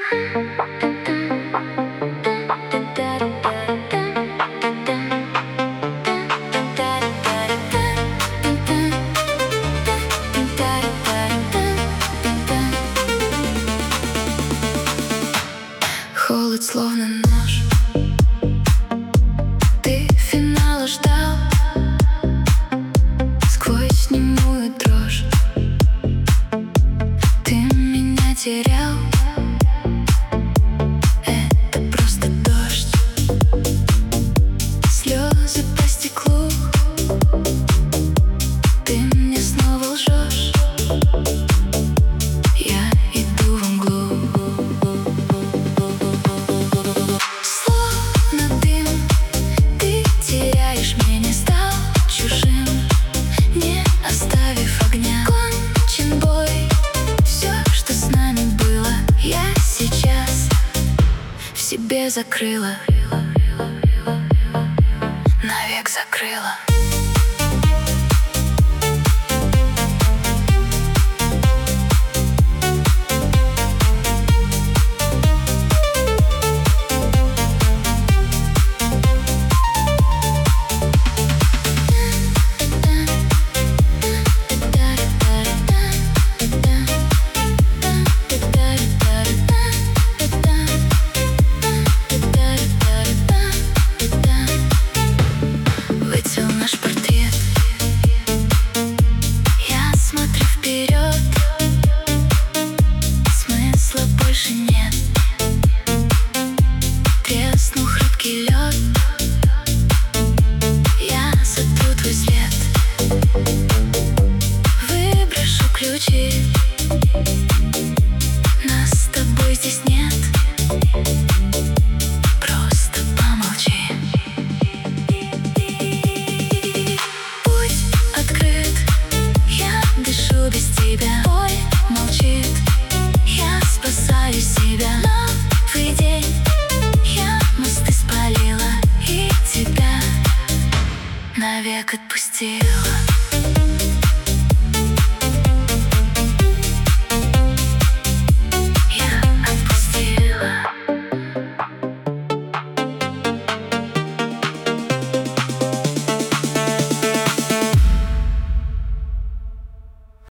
Холод словно нож. Ты финала ждал сквозь немую дрожь. Ты меня терял. Это просто дождь. Слезы по стеклу. Ты мне снова лжешь. Я иду в мглу. Словно дым, ты теряешь меня, стал чужим, не оставив огня. Кончен бой, все, что с нами было, я сейчас в себе закрыла, навек закрыла. Наш портрет, я смотрю вперед, смысла больше нет. Треснул хрупкий лед, я сотру твой след. Выброшу ключи, нас с тобой здесь нет. Просто помолчи. Без тебя бой молчит, я спасаю себя. Новый день, я мосты спалила и тебя навек отпустила.